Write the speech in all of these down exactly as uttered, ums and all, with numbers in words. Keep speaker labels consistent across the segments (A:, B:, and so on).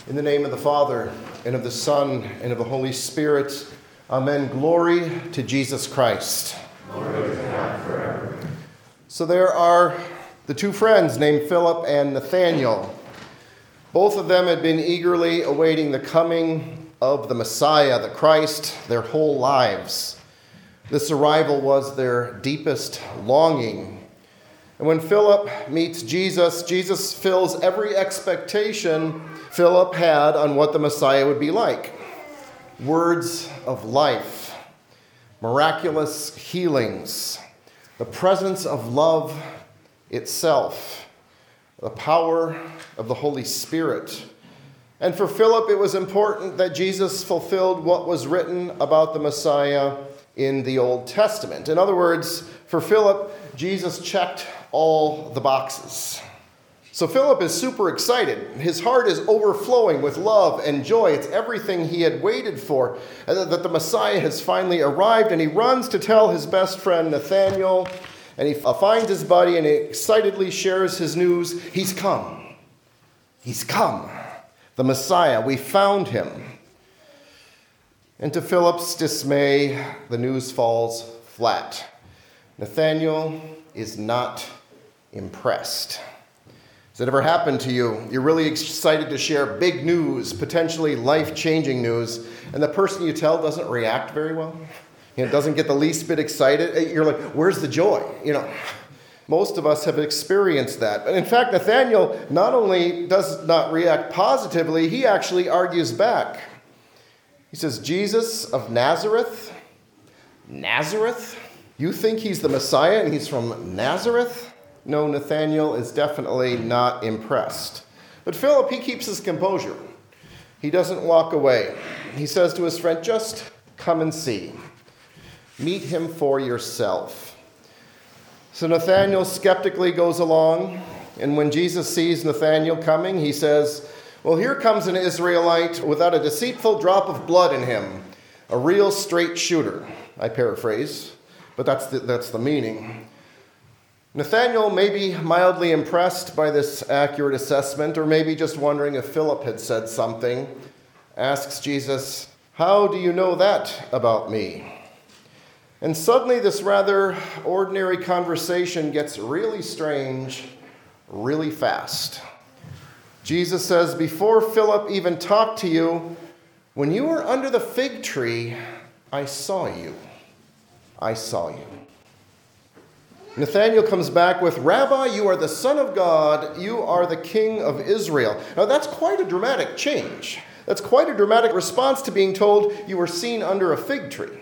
A: In the name of the Father, and of the Son, and of the Holy Spirit. Amen. Glory to Jesus Christ.
B: Glory to God forever.
A: So there are the two friends named Philip and Nathanael. Both of them had been eagerly awaiting the coming of the Messiah, the Christ, their whole lives. This arrival was their deepest longing. And when Philip meets Jesus, Jesus fills every expectation Philip had on what the Messiah would be like. Words of life, miraculous healings, the presence of love itself, the power of the Holy Spirit. And for Philip, it was important that Jesus fulfilled what was written about the Messiah in the Old Testament. In other words, for Philip, Jesus checked all the boxes. So Philip is super excited. His heart is overflowing with love and joy. It's everything he had waited for, that the Messiah has finally arrived, and he runs to tell his best friend Nathanael, and he finds his buddy and he excitedly shares his news. He's come. He's come. The Messiah. We found him. And to Philip's dismay, the news falls flat. Nathanael is not impressed. Has it ever happened to you? You're really excited to share big news, potentially life-changing news, and the person you tell doesn't react very well? You know, doesn't get the least bit excited? You're like, where's the joy? You know, most of us have experienced that. And in fact, Nathanael not only does not react positively, he actually argues back. He says, Jesus of Nazareth? Nazareth? You think he's the Messiah and he's from Nazareth? No, Nathanael is definitely not impressed. But Philip, he keeps his composure. He doesn't walk away. He says to his friend, just come and see. Meet him for yourself. So Nathanael skeptically goes along, and when Jesus sees Nathanael coming, he says, well, here comes an Israelite without a deceitful drop of blood in him, a real straight shooter. I paraphrase, but that's the, that's the meaning. Nathanael may be mildly impressed by this accurate assessment, or maybe just wondering if Philip had said something, asks Jesus, how do you know that about me? And suddenly this rather ordinary conversation gets really strange, really fast. Jesus says, before Philip even talked to you, when you were under the fig tree, I saw you. I saw you. Nathanael comes back with, Rabbi, you are the Son of God. You are the King of Israel. Now that's quite a dramatic change. That's quite a dramatic response to being told you were seen under a fig tree.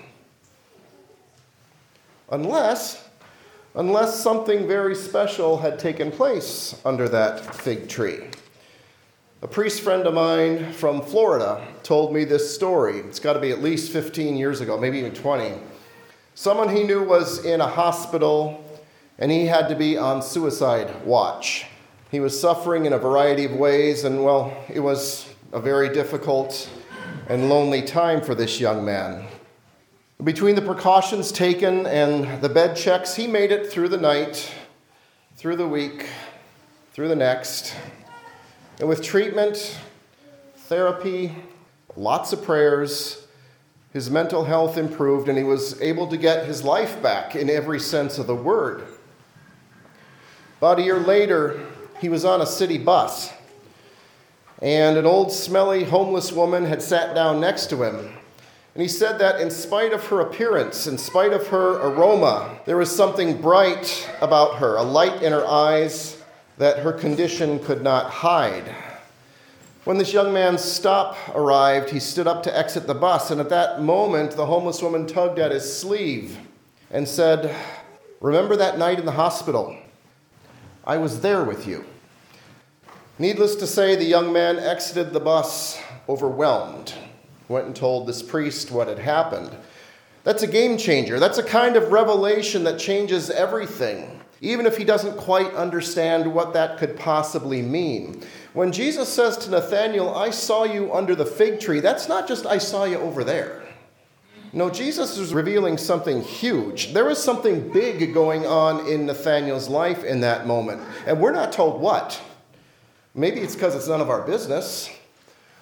A: Unless, unless something very special had taken place under that fig tree. A priest friend of mine from Florida told me this story. It's got to be at least fifteen years ago, maybe even twenty. Someone he knew was in a hospital, and he had to be on suicide watch. He was suffering in a variety of ways, and well, it was a very difficult and lonely time for this young man. Between the precautions taken and the bed checks, he made it through the night, through the week, through the next. And with treatment, therapy, lots of prayers, his mental health improved, and he was able to get his life back in every sense of the word. About a year later, he was on a city bus, and an old, smelly, homeless woman had sat down next to him. And he said that in spite of her appearance, in spite of her aroma, there was something bright about her, a light in her eyes that her condition could not hide. When this young man's stop arrived, he stood up to exit the bus, and at that moment, the homeless woman tugged at his sleeve and said, remember that night in the hospital? I was there with you. Needless to say, the young man exited the bus overwhelmed, went and told this priest what had happened. That's a game changer. That's a kind of revelation that changes everything, even if he doesn't quite understand what that could possibly mean. When Jesus says to Nathanael, I saw you under the fig tree, that's not just I saw you over there. No, Jesus is revealing something huge. There is something big going on in Nathanael's life in that moment. And we're not told what. Maybe it's because it's none of our business.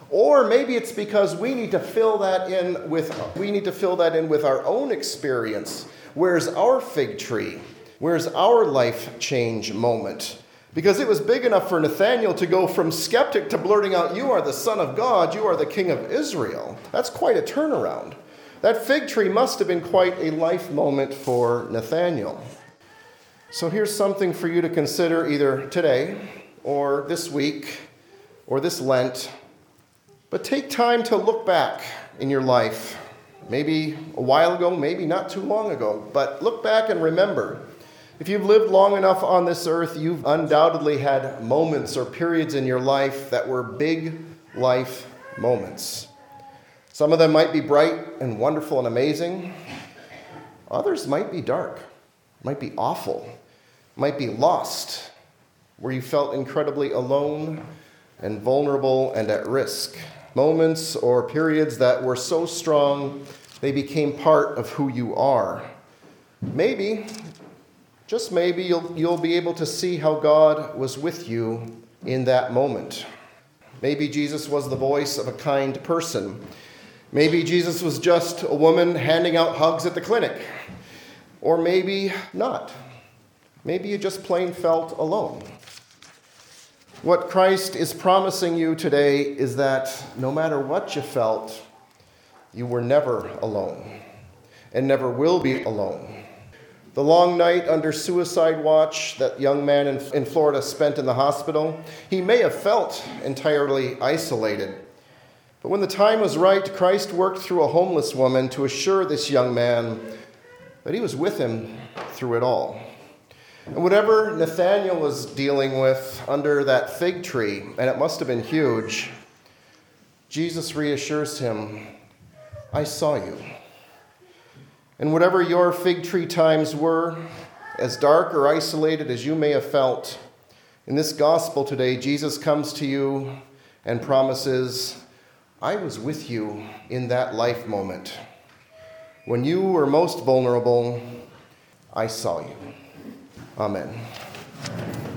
A: Or maybe it's because we need to fill that in with we need to fill that in with our own experience. Where's our fig tree? Where's our life change moment? Because it was big enough for Nathanael to go from skeptic to blurting out, "You are the Son of God, you are the King of Israel." That's quite a turnaround. That fig tree must have been quite a life moment for Nathanael. So here's something for you to consider either today or this week or this Lent. But take time to look back in your life. Maybe a while ago, maybe not too long ago. But look back and remember. If you've lived long enough on this earth, you've undoubtedly had moments or periods in your life that were big life moments. Some of them might be bright and wonderful and amazing. Others might be dark, might be awful, might be lost, where you felt incredibly alone and vulnerable and at risk. Moments or periods that were so strong they became part of who you are. Maybe, just maybe, you'll, you'll be able to see how God was with you in that moment. Maybe Jesus was the voice of a kind person. Maybe Jesus was just a woman handing out hugs at the clinic. Or maybe not. Maybe you just plain felt alone. What Christ is promising you today is that no matter what you felt, you were never alone and never will be alone. The long night under suicide watch that young man in, in Florida spent in the hospital, he may have felt entirely isolated. But when the time was right, Christ worked through a homeless woman to assure this young man that he was with him through it all. And whatever Nathanael was dealing with under that fig tree, and it must have been huge, Jesus reassures him, "I saw you." And whatever your fig tree times were, as dark or isolated as you may have felt, in this gospel today, Jesus comes to you and promises, "I was with you in that life moment. When you were most vulnerable, I saw you." Amen.